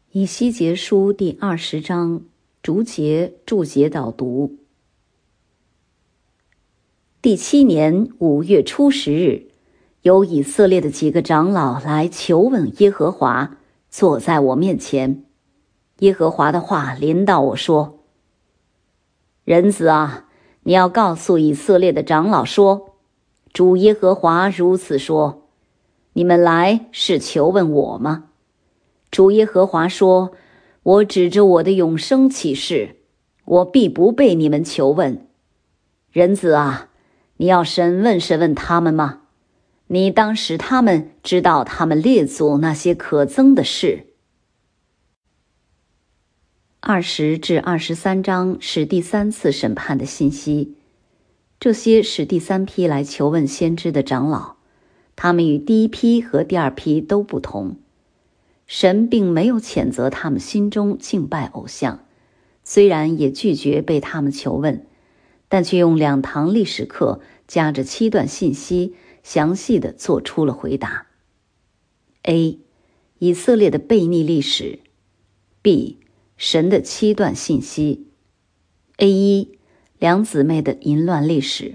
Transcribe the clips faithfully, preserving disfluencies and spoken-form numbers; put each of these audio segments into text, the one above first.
以西结书第二十章逐节注解导读。第七年五月初十日，有以色列的几个长老来求问耶和华，坐在我面前。耶和华的话临到我说：人子啊，你要告诉以色列的长老说，主耶和华如此说，你们来是求问我吗？主耶和华说，我指着我的永生起誓，我必不被你们求问。人子啊，你要审问审问他们吗？你当使他们知道他们列祖那些可憎的事。二十至二十三章是第三次审判的信息，这些是第三批来求问先知的长老，他们与第一批和第二批都不同。神并没有谴责他们心中敬拜偶像，虽然也拒绝被他们求问，但却用两堂历史课夹着七段信息，详细地做出了回答。 A. 以色列的悖逆历史。 B. 神的七段信息。 A 一. 两姊妹的淫乱历史。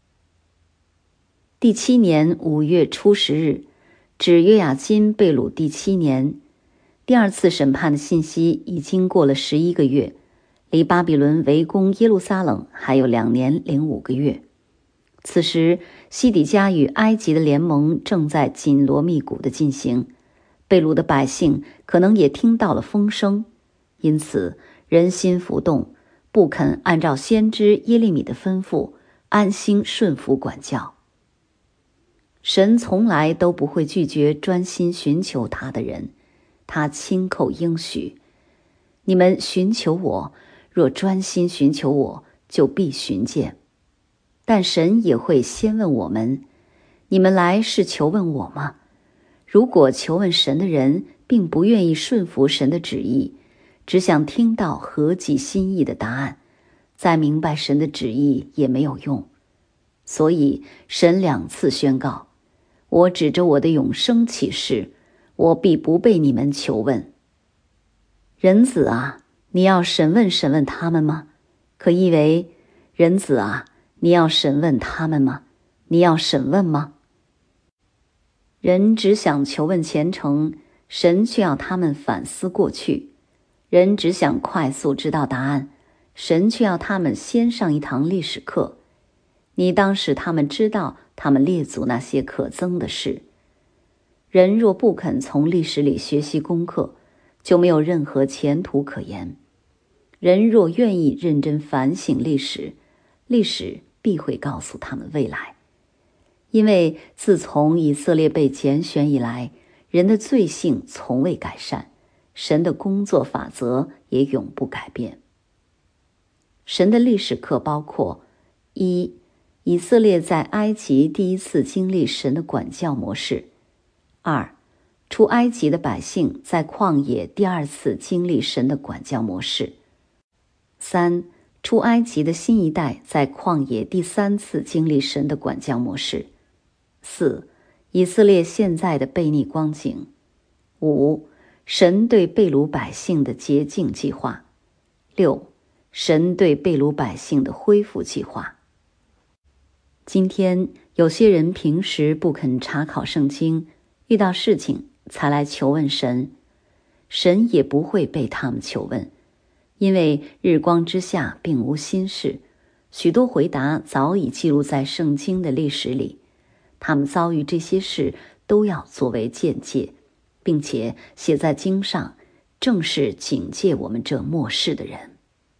第七年五月初十日，指约雅斤被掳第七年。第二次审判的信息已经过了十一个月，离巴比伦围攻耶路撒冷还有两年零五个月。此时西底家与埃及的联盟正在紧锣密鼓地进行，被掳的百姓可能也听到了风声，因此人心浮动，不肯按照先知耶利米的吩咐安心顺服管教。神从来都不会拒绝专心寻求他的人，他亲口应许，你们寻求我，若专心寻求我，就必寻见。但神也会先问我们，你们来是求问我吗？如果求问神的人并不愿意顺服神的旨意，只想听到合己心意的答案，再明白神的旨意也没有用。所以神两次宣告，我指着我的永生起誓，我必不被你们求问。人子啊，你要审问审问他们吗？可译为，人子啊，你要审问他们吗？你要审问吗？人只想求问前程，神却要他们反思过去。人只想快速知道答案，神却要他们先上一堂历史课。你当使他们知道他们列祖那些可憎的事。人若不肯从历史里学习功课，就没有任何前途可言。人若愿意认真反省历史，历史必会告诉他们未来。因为自从以色列被拣选以来，人的罪性从未改善，神的工作法则也永不改变。神的历史课包括：一、以色列在埃及第一次经历神的管教模式；二、出埃及的百姓在旷野第二次经历神的管教模式；三、出埃及的新一代在旷野第三次经历神的管教模式；四、以色列现在的悖逆光景；五、神对被掳百姓的洁净计划；六、神对被掳百姓的恢复计划。今天有些人平时不肯查考圣经，遇到事情才来求问神，神也不会被他们求问，因为日光之下并无新事，许多回答早已记录在圣经的历史里，他们遭遇这些事都要作为鉴戒，并且写在经上，正是警戒我们这末世的人。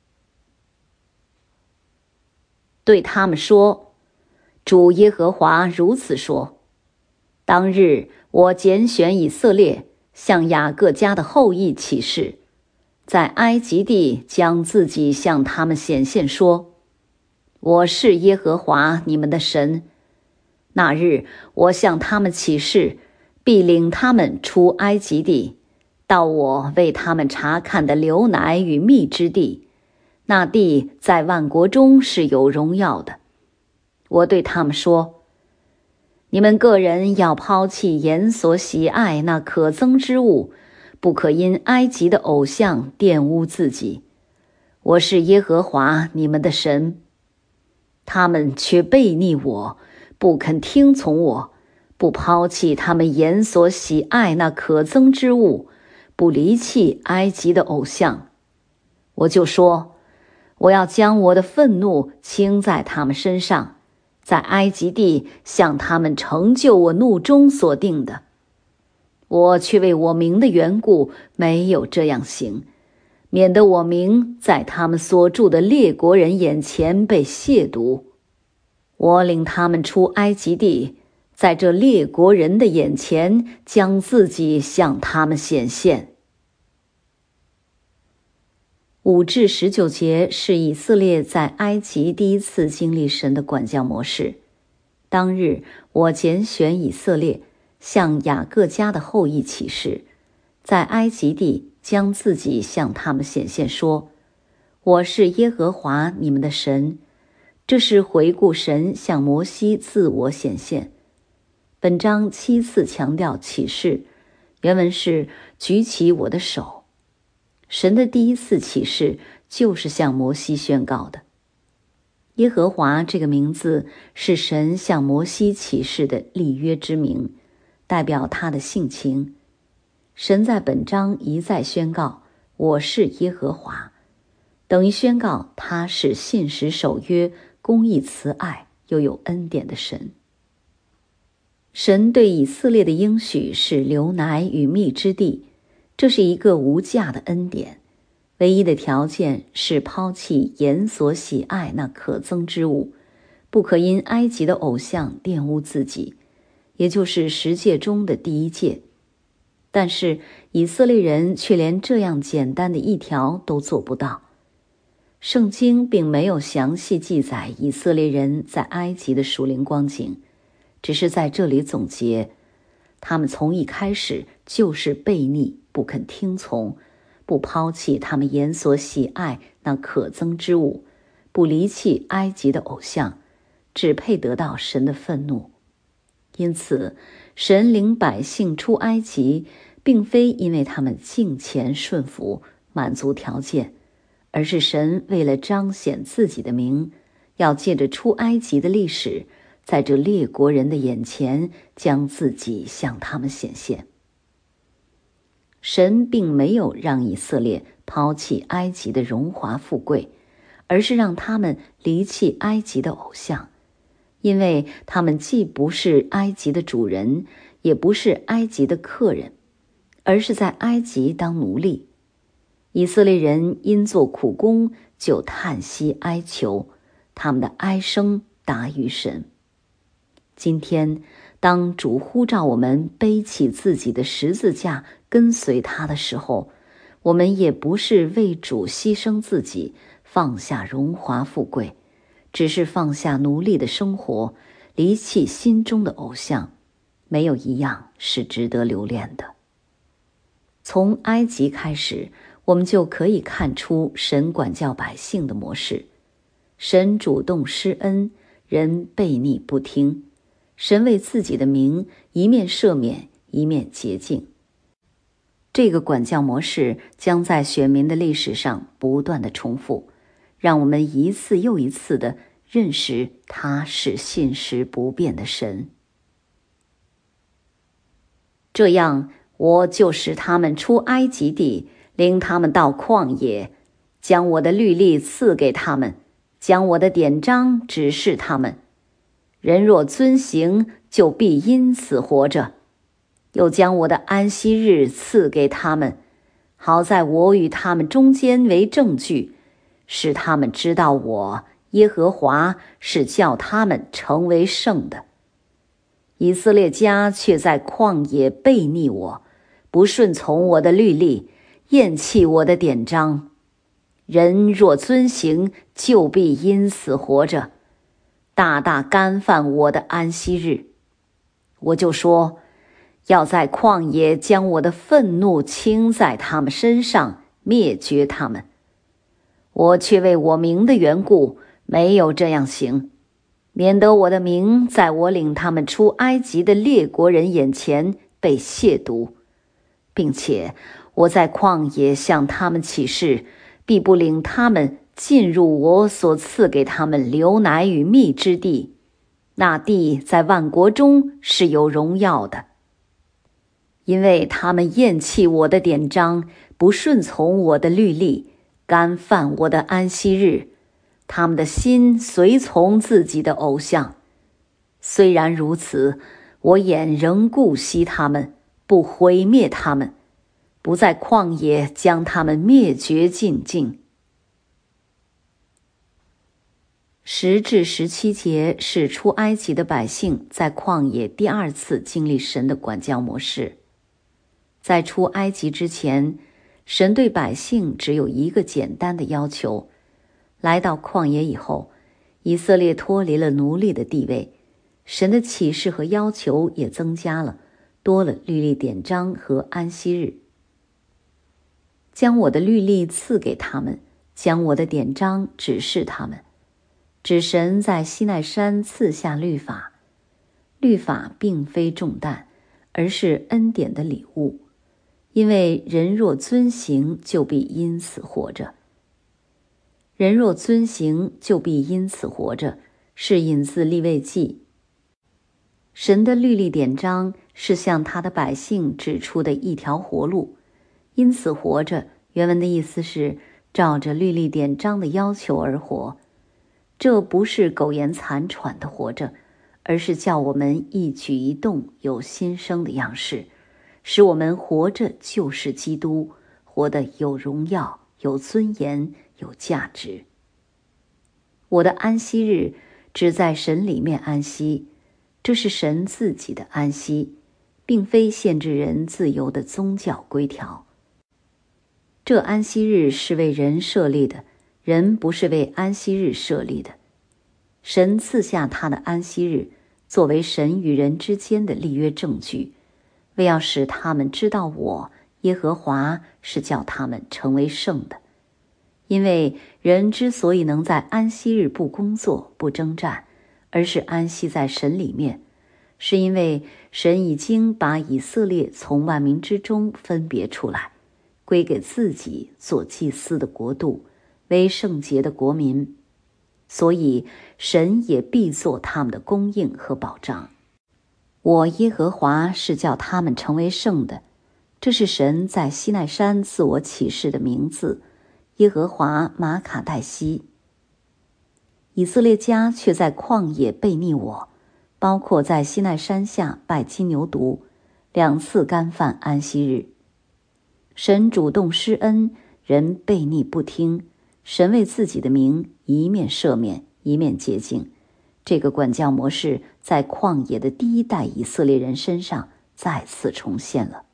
对他们说，主耶和华如此说，当日我拣选以色列，向雅各家的后裔起誓，在埃及地将自己向他们显现说，我是耶和华你们的神。那日我向他们起誓，必领他们出埃及地，到我为他们查看的流奶与蜜之地，那地在万国中是有荣耀的。我对他们说，你们个人要抛弃眼所喜爱那可憎之物， 不可因埃及的偶像玷污自己。我是耶和华你们的神。他们却悖逆我，不肯听从我，不抛弃他们眼所喜爱那可憎之物，不离弃埃及的偶像。我就说，我要将我的愤怒倾在他们身上，在埃及地向他们成就我怒中所定的。我却为我名的缘故没有这样行，免得我名在他们所住的列国人眼前被亵渎。我领他们出埃及地，在这列国人的眼前将自己向他们显现。五至十九节是以色列在埃及第一次经历神的管教模式。当日我拣选以色列，向雅各家的后裔起誓，在埃及地将自己向他们显现，说：我是耶和华你们的神。这是回顾神向摩西自我显现。本章七次强调起誓，原文是举起我的手。神的第一次启示就是向摩西宣告的。耶和华这个名字是神向摩西启示的立约之名，代表他的性情。神在本章一再宣告，我是耶和华，等于宣告他是信实守约、公义慈爱又有恩典的神。神对以色列的应许是流奶与蜜之地，这是一个无价的恩典，唯一的条件是抛弃眼所喜爱那可憎之物，不可因埃及的偶像玷污自己，也就是十诫中的第一诫。但是以色列人却连这样简单的一条都做不到。圣经并没有详细记载以色列人在埃及的属灵光景，只是在这里总结，他们从一开始就是悖逆，不肯听从，不抛弃他们眼所喜爱那可憎之物，不离弃埃及的偶像，只配得到神的愤怒。因此神领百姓出埃及，并非因为他们敬虔顺服满足条件，而是神为了彰显自己的名，要借着出埃及的历史，在这列国人的眼前将自己向他们显现。神并没有让以色列抛弃埃及的荣华富贵，而是让他们离弃埃及的偶像，因为他们既不是埃及的主人，也不是埃及的客人，而是在埃及当奴隶。以色列人因做苦工就叹息哀求，他们的哀声达于神。今天当主呼召我们背起自己的十字架跟随他的时候，我们也不是为主牺牲自己，放下荣华富贵，只是放下奴隶的生活，离弃心中的偶像，没有一样是值得留恋的。从埃及开始，我们就可以看出神管教百姓的模式。神主动施恩，人悖逆不听，神为自己的名一面赦免，一面洁净。这个管教模式将在选民的历史上不断的重复，让我们一次又一次的认识他是信实不变的神。这样，我就使他们出埃及地，领他们到旷野，将我的律例赐给他们，将我的典章指示他们。人若遵行，就必因此活着。又将我的安息日赐给他们，好在我与他们中间为证据，使他们知道我耶和华是叫他们成为圣的。以色列家却在旷野悖逆我，不顺从我的律例，厌弃我的典章。人若遵行，就必因此活着，大大干犯我的安息日。我就说，要在旷野将我的愤怒倾在他们身上，灭绝他们。我却为我名的缘故没有这样行，免得我的名在我领他们出埃及的列国人眼前被亵渎，并且我在旷野向他们起誓，必不领他们进入我所赐给他们流奶与蜜之地，那地在万国中是有荣耀的。因为他们厌弃我的典章，不顺从我的律例，干犯我的安息日，他们的心随从自己的偶像。虽然如此，我眼仍顾惜他们，不毁灭他们，不在旷野将他们灭绝尽尽。十至十七节是出埃及的百姓在旷野第二次经历神的管教模式。在出埃及之前，神对百姓只有一个简单的要求。来到旷野以后，以色列脱离了奴隶的地位，神的启示和要求也增加了，多了律例典章和安息日。将我的律例赐给他们，将我的典章指示他们。指神在西奈山赐下律法，律法并非重担，而是恩典的礼物。因为人若遵行，就必因此活着。人若遵行，就必因此活着，是引自利未记。神的律例典章是向他的百姓指出的一条活路，因此活着，原文的意思是照着律例典章的要求而活。这不是苟延残喘的活着，而是叫我们一举一动有新生的样式，使我们活着就是基督，活得有荣耀、有尊严、有价值。我的安息日只在神里面安息，这是神自己的安息，并非限制人自由的宗教规条。这安息日是为人设立的，人不是为安息日设立的。神赐下他的安息日，作为神与人之间的立约证据，为要使他们知道我耶和华是叫他们成为圣的。因为人之所以能在安息日不工作不征战，而是安息在神里面，是因为神已经把以色列从万民之中分别出来，归给自己做祭司的国度，为圣洁的国民，所以神也必做他们的供应和保障。我耶和华是叫他们成为圣的，这是神在西奈山自我启示的名字，耶和华玛卡代西。以色列家却在旷野背逆我，包括在西奈山下拜金牛犊，两次干犯安息日。神主动施恩，人背逆不听，神为自己的名一面赦免，一面洁净。这个管教模式在旷野的第一代以色列人身上再次重现了。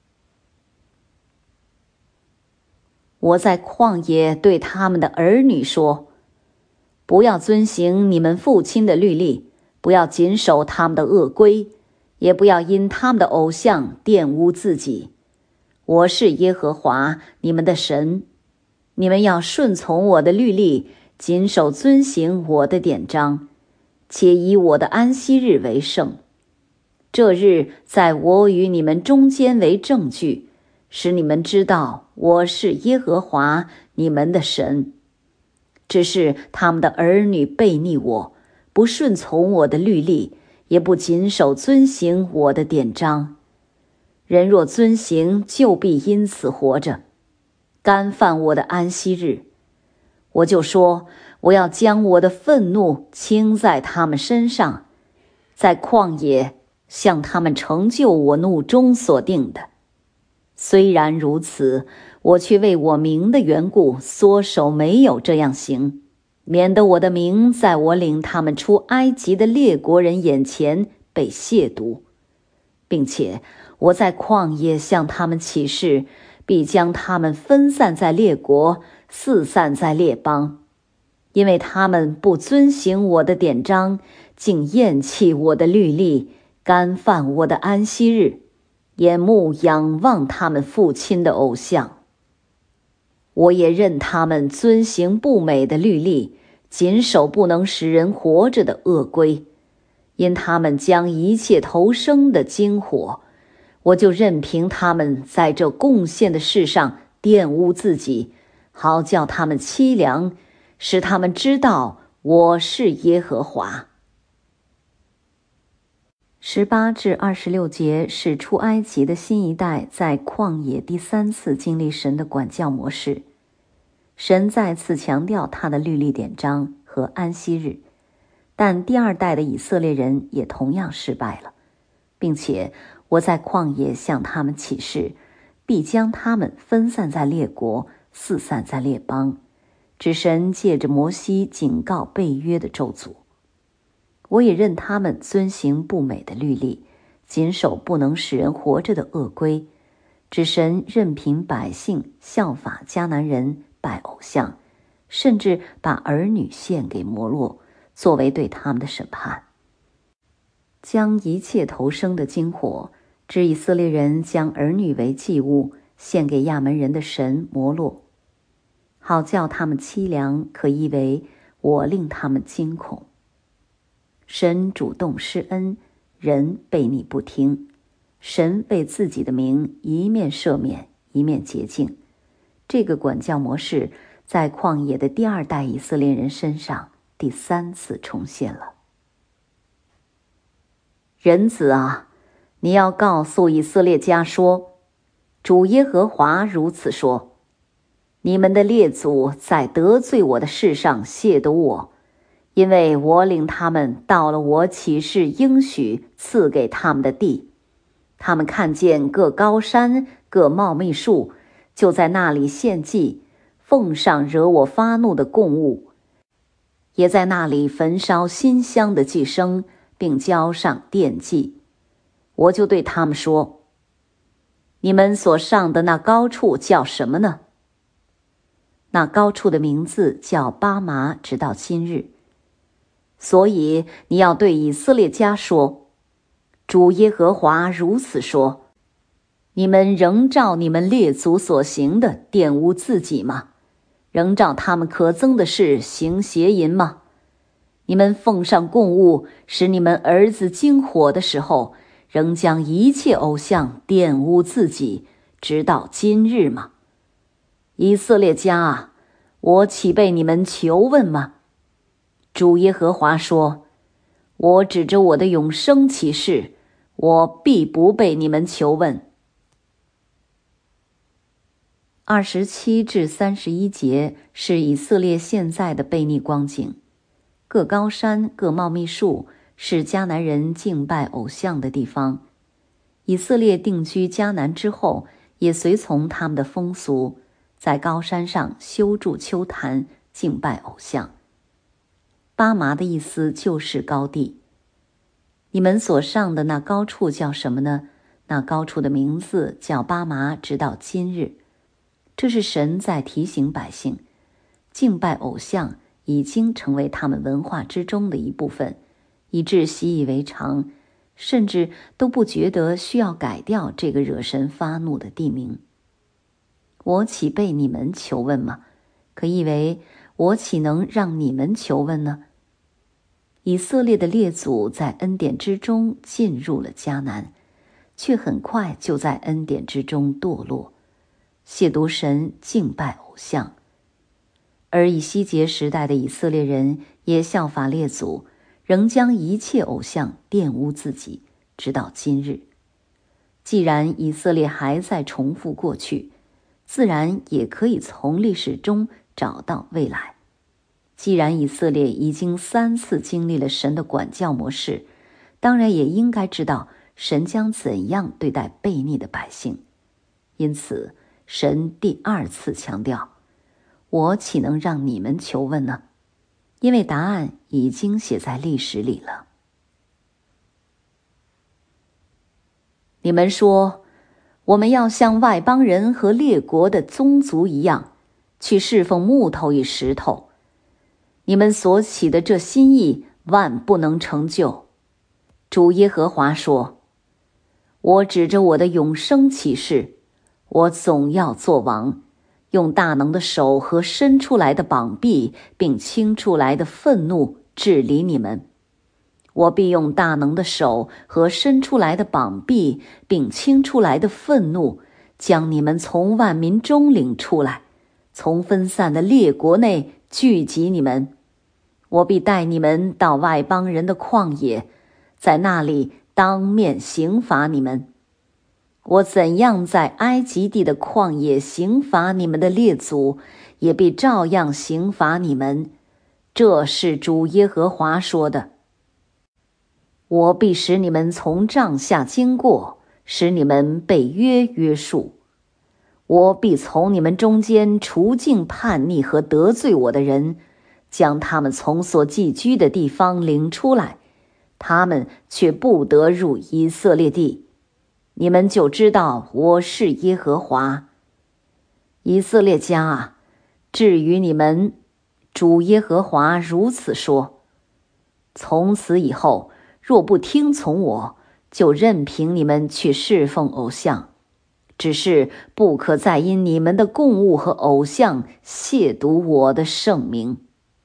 我在旷野对他们的儿女说，不要遵行你们父亲的律例，不要谨守他们的恶规，也不要因他们的偶像玷污自己。我是耶和华你们的神，你们要顺从我的律例，谨守遵行我的典章，且以我的安息日为圣。这日在我与你们中间为证据，使你们知道我是耶和华你们的神。只是他们的儿女背逆我，不顺从我的律例，也不谨守遵行我的典章。人若遵行，就必因此活着，干犯我的安息日。我就说，我要将我的愤怒倾在他们身上，在旷野向他们成就我怒中所定的。虽然如此，我却为我名的缘故缩手没有这样行，免得我的名在我领他们出埃及的列国人眼前被亵渎，并且我在旷野向他们起誓，必将他们分散在列国，四散在列邦，因为他们不遵行我的典章，竟厌弃我的律例，干犯我的安息日，眼目仰望他们父亲的偶像。我也任他们遵行不美的律例，谨守不能使人活着的恶规，因他们将一切投生的经火， 我就任凭他们在这贡献的事上玷污自己，好叫他们凄凉，使他们知道我是耶和华。十八至二十六节是出埃及的新一代在旷野第三次经历神的管教模式。神再次强调他的律例典章和安息日，但第二代的以色列人也同样失败了，并且我在旷野向他们起誓，必将他们分散在列国，四散在列邦，指神借着摩西警告背约的咒诅。我也任他们遵行不美的律例，谨守不能使人活着的恶规，指神任凭百姓效法迦南人拜偶像，甚至把儿女献给摩洛，作为对他们的审判。将一切投生的金火，指以色列人将儿女为祭物献给亚门人的神摩洛，好叫他们凄凉，可以为我令他们惊恐。神主动施恩，人悖逆不听，神为自己的名一面赦免，一面洁净。这个管教模式在旷野的第二代以色列人身上第三次重现了。人子啊，你要告诉以色列家说，主耶和华如此说，你们的列祖在得罪我的事上亵渎我，因为我领他们到了我起誓应许赐给他们的地，他们看见各高山各茂密树，就在那里献祭，奉上惹我发怒的供物，也在那里焚烧馨香的祭牲，并交上奠祭。我就对他们说，你们所上的那高处叫什么呢？那高处的名字叫巴麻，直到今日。所以你要对以色列家说，主耶和华如此说，你们仍照你们列祖所行的玷污自己吗？仍照他们可憎的事行邪淫吗？你们奉上供物，使你们儿子经火的时候，仍将一切偶像玷污自己，直到今日吗？以色列家啊，我岂被你们求问吗？主耶和华说，我指着我的永生起誓，我必不被你们求问。二十七至三十一节是以色列现在的悖逆光景。各高山各茂密树是迦南人敬拜偶像的地方。以色列定居迦南之后，也随从他们的风俗，在高山上修筑丘坛，敬拜偶像。巴麻的意思就是高地。你们所上的那高处叫什么呢？那高处的名字叫巴麻，直到今日。这是神在提醒百姓，敬拜偶像已经成为他们文化之中的一部分，以致习以为常，甚至都不觉得需要改掉这个惹神发怒的地名。我岂被你们求问吗？可以为我岂能让你们求问呢？以色列的列祖在恩典之中进入了迦南，却很快就在恩典之中堕落，亵渎神，敬拜偶像。而以西结时代的以色列人也效法列祖，仍将一切偶像玷污自己，直到今日。既然以色列还在重复过去，自然也可以从历史中找到未来。既然以色列已经三次经历了神的管教模式，当然也应该知道神将怎样对待悖逆的百姓。因此，神第二次强调，我岂能让你们求问呢？因为答案已经写在历史里了。你们说，我们要像外邦人和列国的宗族一样，去侍奉木头与石头。你们所起的这心意，万不能成就。主耶和华说，我指着我的永生起誓，我总要做王，用大能的手和伸出来的膀臂，并倾出来的愤怒治理你们。 我必用大能的手和伸出来的膀臂，并倾出来的愤怒，将你们从万民中领出来，从分散的列国内聚集你们。我必带你们到外邦人的旷野，在那里当面刑罚你们。我怎样在埃及地的旷野刑罚你们的列祖，也必照样刑罚你们。这是主耶和华说的。我必使你们从杖下经过，使你们被约约束。我必从你们中间除尽叛逆和得罪我的人，将他们从所寄居的地方领出来，他们却不得入以色列地。你们就知道我是耶和华。以色列家啊，至于你们，主耶和华如此说：从此以后，若不听从我，就任凭你们去侍奉偶像，只是不可再因你们的供物和偶像亵渎我的圣名。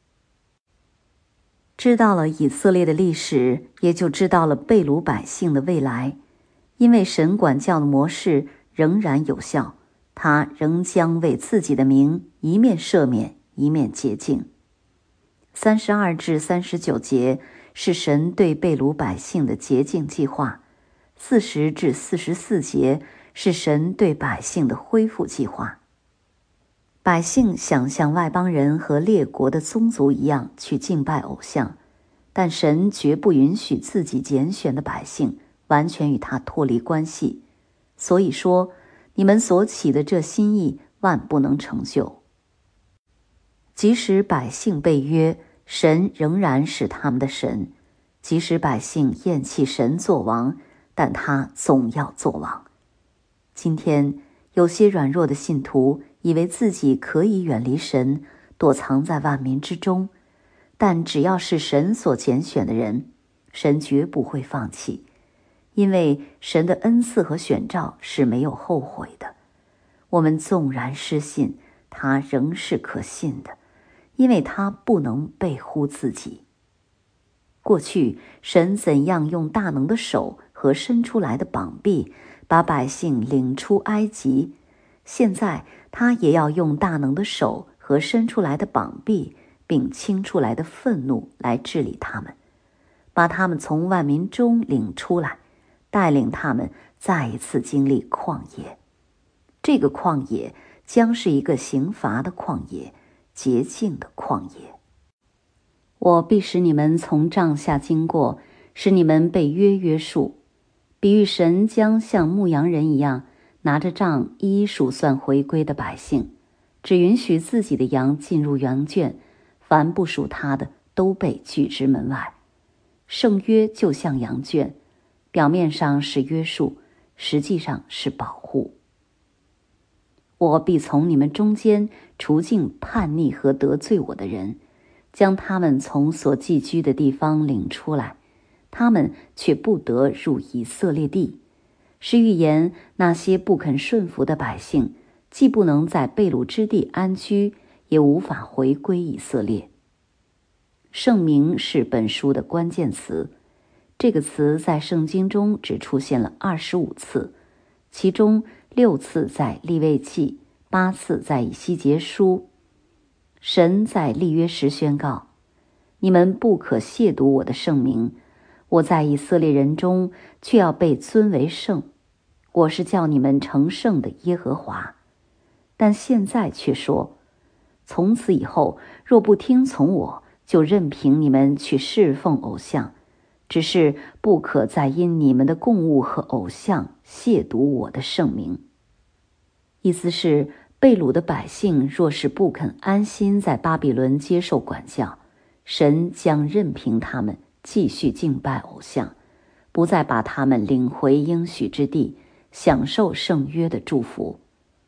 知道了以色列的历史，也就知道了被掳百姓的未来。因为神管教的模式仍然有效，他仍将为自己的名一面赦免，一面洁净。三十二至三十九节是神对被掳百姓的洁净计划，四十至四十四节是神对百姓的恢复计划。百姓想像外邦人和列国的宗族一样去敬拜偶像，但神绝不允许自己拣选的百姓完全与他脱离关系，所以说，你们所起的这心意万不能成就。即使百姓被约，神仍然是他们的神；即使百姓厌弃神作王，但他总要作王。今天，有些软弱的信徒以为自己可以远离神，躲藏在万民之中，但只要是神所拣选的人，神绝不会放弃，因为神的恩赐和选召是没有后悔的。我们纵然失信，他仍是可信的，因为他不能背乎自己。过去，神怎样用大能的手和伸出来的膀臂把百姓领出埃及，现在他也要用大能的手和伸出来的膀臂并倾出来的愤怒来治理他们，把他们从万民中领出来，带领他们再一次经历旷野。这个旷野将是一个刑罚的旷野，洁净的旷野。我必使你们从杖下经过，使你们被约约束，比喻神将像牧羊人一样拿着杖一一数算回归的百姓，只允许自己的羊进入羊圈，凡不属他的都被拒之门外。圣约就像羊圈，表面上是约束，实际上是保护。我必从你们中间除尽叛逆和得罪我的人，将他们从所寄居的地方领出来，他们却不得入以色列地，是预言那些不肯顺服的百姓，既不能在被掳之地安居，也无法回归以色列。圣名是本书的关键词，这个词在圣经中只出现了二十五次，其中六次在利未记，八次在以西结书。神在立约时宣告：你们不可亵渎我的圣名，我在以色列人中却要被尊为圣，我是叫你们成圣的耶和华。但现在却说，从此以后，若不听从我，就任凭你们去侍奉偶像，只是不可再因你们的供物和偶像亵渎我的圣名。意思是，被掳的百姓若是不肯安心在巴比伦接受管教，神将任凭他们继续敬拜偶像，不再把他们领回应许之地，享受圣约的祝福。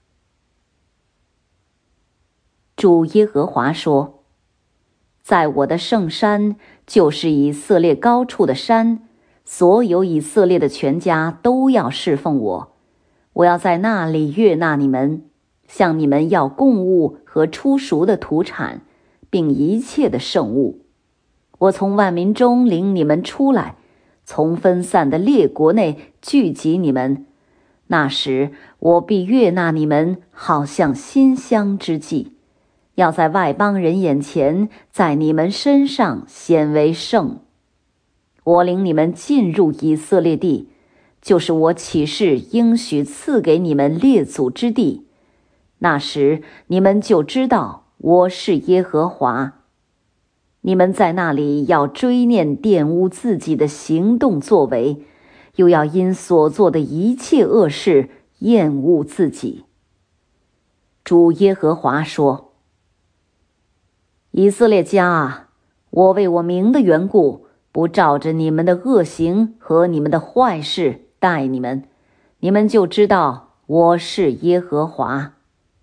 主耶和华说：在我的圣山，就是以色列高处的山，所有以色列的全家都要侍奉我，我要在那里悦纳你们，向你们要供物和出熟的土产，并一切的圣物。 我从万民中领你们出来，从分散的列国内聚集你们。那时我必悦纳你们，好像馨香之祭，要在外邦人眼前，在你们身上显为圣。我领你们进入以色列地，就是我起誓应许赐给你们列祖之地。那时你们就知道我是耶和华。你们在那里要追念玷污自己的行动作为，又要因所做的一切恶事厌恶自己。主耶和华说：以色列家啊，我为我名的缘故，不照着你们的恶行和你们的坏事待你们，你们就知道我是耶和华。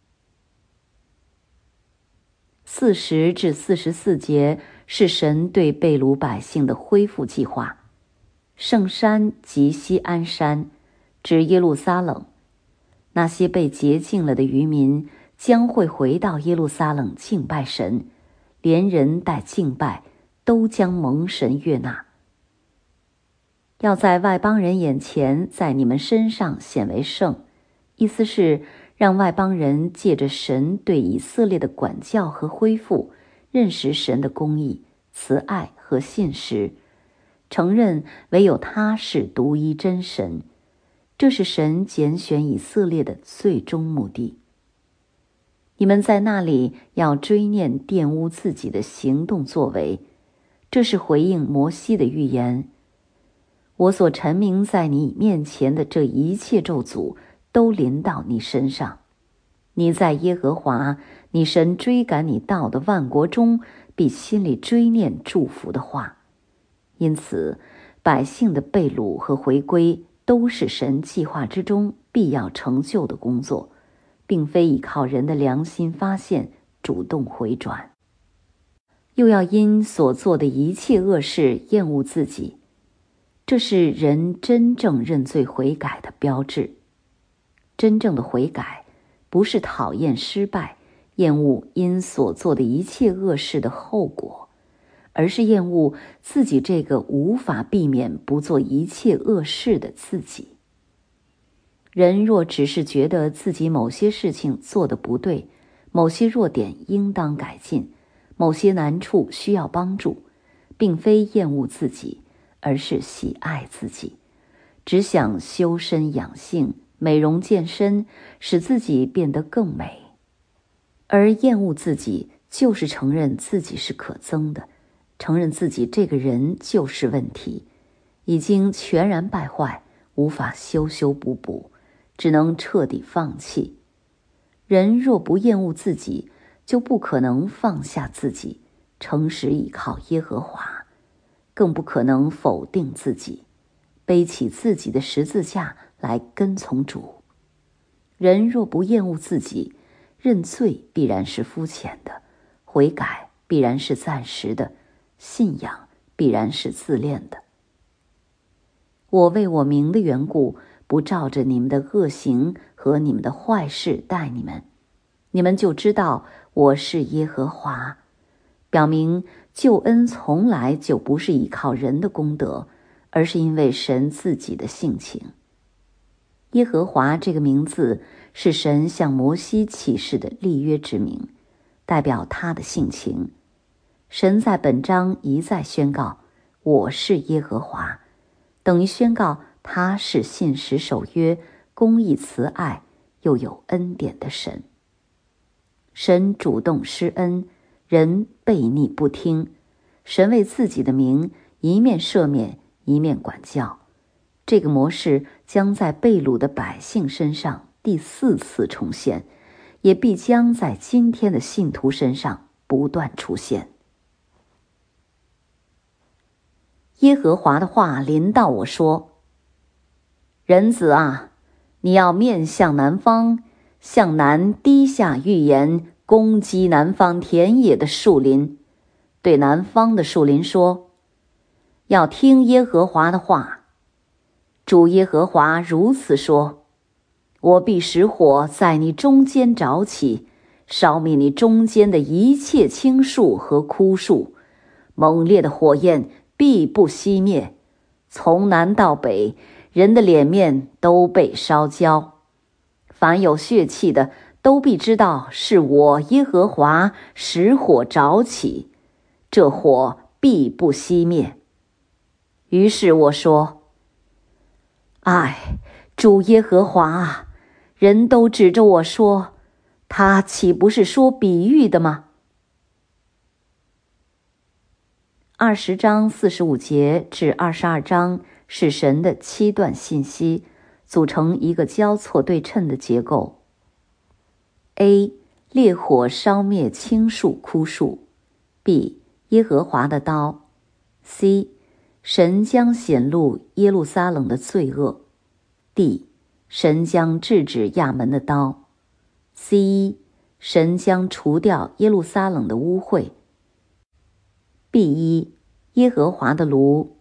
四十至四十四节是神对被掳百姓的恢复计划。圣山即锡安山，指耶路撒冷。那些被洁净了的渔民将会回到耶路撒冷敬拜神，连人带敬拜都将蒙神悦纳。要在外邦人眼前，在你们身上显为圣，意思是让外邦人借着神对以色列的管教和恢复，认识神的公义、慈爱和信实，承认唯有他是独一真神。这是神拣选以色列的最终目的。你们在那里要追念玷污自己的行动作为，这是回应摩西的预言。我所陈明在你面前的这一切咒诅都临到你身上，你在耶和华你神追赶你到的万国中，必心里追念祝福的话。因此百姓的被掳和回归都是神计划之中必要成就的工作，并非依靠人的良心发现主动回转。又要因所做的一切恶事厌恶自己，这是人真正认罪悔改的标志。真正的悔改不是讨厌失败，厌恶因所做的一切恶事的后果，而是厌恶自己这个无法避免不做一切恶事的自己。人若只是觉得自己某些事情做得不对，某些弱点应当改进，某些难处需要帮助，并非厌恶自己，而是喜爱自己，只想修身养性，美容健身，使自己变得更美。而厌恶自己就是承认自己是可憎的，承认自己这个人就是问题，已经全然败坏，无法修修补补，只能彻底放弃。人若不厌恶自己，就不可能放下自己，诚实倚靠耶和华，更不可能否定自己，背起自己的十字架来跟从主。人若不厌恶自己，认罪必然是肤浅的，悔改必然是暂时的，信仰必然是自恋的。我为我名的缘故，不照着你们的恶行和你们的坏事待你们，你们就知道我是耶和华。表明救恩从来就不是依靠人的功德，而是因为神自己的性情。耶和华这个名字是神向摩西启示的立约之名，代表他的性情。神在本章一再宣告我是耶和华，等于宣告他是信实守约、公义慈爱又有恩典的神。神主动施恩，人悖逆不听，神为自己的名一面赦免一面管教。这个模式将在被掳的百姓身上第四次重现，也必将在今天的信徒身上不断出现。耶和华的话临到我说：人子啊，你要面向南方，向南低下预言，攻击南方田野的树林，对南方的树林说：要听耶和华的话。主耶和华如此说：我必使火在你中间着起，烧灭你中间的一切青树和枯树， 猛烈的火焰必不熄灭，从南到北，人的脸面都被烧焦。凡有血气的，都必知道是我耶和华使火着起，这火必不熄灭。于是我说：唉，主耶和华啊，人都指着我说，他岂不是说比喻的吗？二十章四十五节至二十二章是神的七段信息，组成一个交错对称的结构。A. 烈火烧灭青树枯树。 B. 耶和华的刀。 C. 神将显露耶路撒冷的罪恶。 D. 神将制止亚门的刀。 C. 神将除掉耶路撒冷的污秽。 B 一耶和华的炉。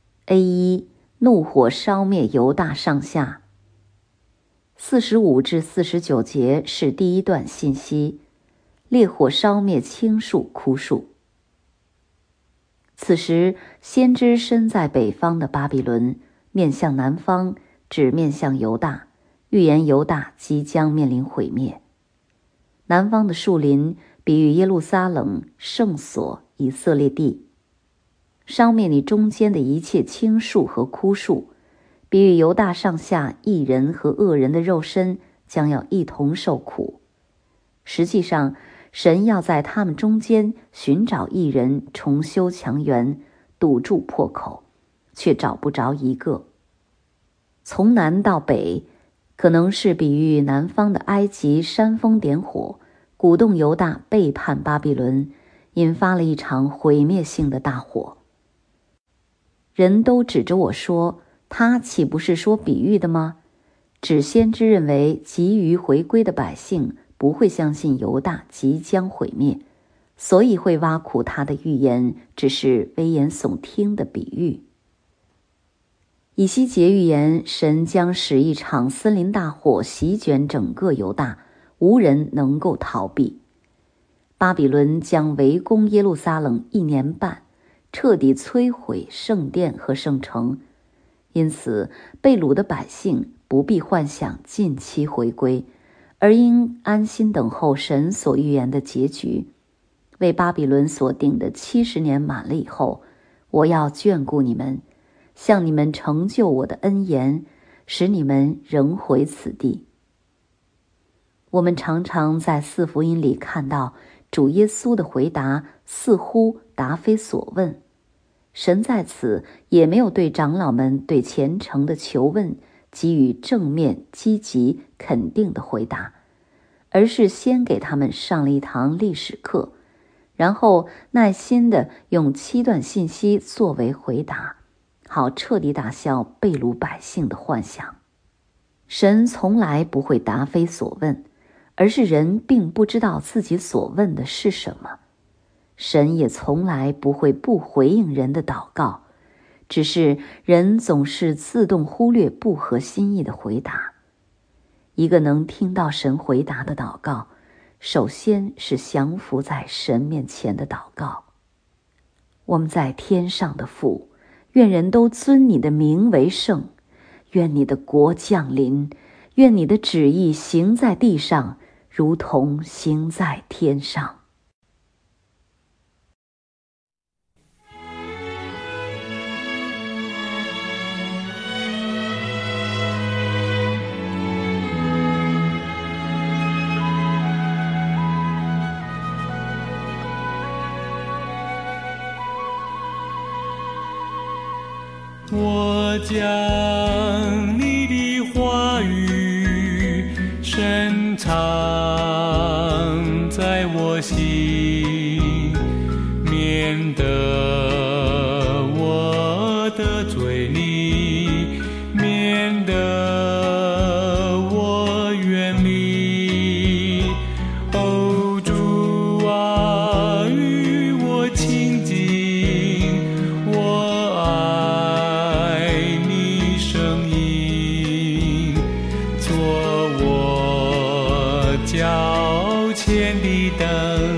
A 一怒火烧灭犹大上下。四十五至四十九节是第一段信息，烈火烧灭青树枯树。此时先知身在北方的巴比伦，面向南方，指面向犹大，预言犹大即将面临毁灭。南方的树林比喻耶路撒冷圣所以色列地，烧灭你中间的一切青树和枯树，比喻犹大上下义人和恶人的肉身将要一同受苦。实际上，神要在他们中间寻找义人，重修墙垣，堵住破口，却找不着一个。从南到北，可能是比喻南方的埃及煽风点火，鼓动犹大背叛巴比伦，引发了一场毁灭性的大火。人都指着我说，他岂不是说比喻的吗？指先知认为急于回归的百姓不会相信犹大即将毁灭，所以会挖苦他的预言只是危言耸听的比喻。以西结预言神将使一场森林大火席卷整个犹大，无人能够逃避。巴比伦将围攻耶路撒冷一年半，彻底摧毁圣殿和圣城，因此被掳的百姓不必幻想近期回归，而应安心等候神所预言的结局。为巴比伦所定的七十年满了以后，我要眷顾你们，向你们成就我的恩言，使你们仍回此地。我们常常在四福音里看到主耶稣的回答似乎答非所问，神在此也没有对长老们对虔诚的求问给予正面、积极、肯定的回答，而是先给他们上了一堂历史课，然后耐心地用七段信息作为回答，好彻底打消被掳百姓的幻想。神从来不会答非所问，而是人并不知道自己所问的是什么。神也从来不会不回应人的祷告，只是人总是自动忽略不合心意的回答。一个能听到神回答的祷告，首先是降服在神面前的祷告。我们在天上的父，愿人都尊你的名为圣，愿你的国降临，愿你的旨意行在地上，如同行在天上。 我将你的话语深藏在我心，免得我得罪你，免得我远离。哦，主啊，与我亲近，我爱你声音，做我脚前的灯。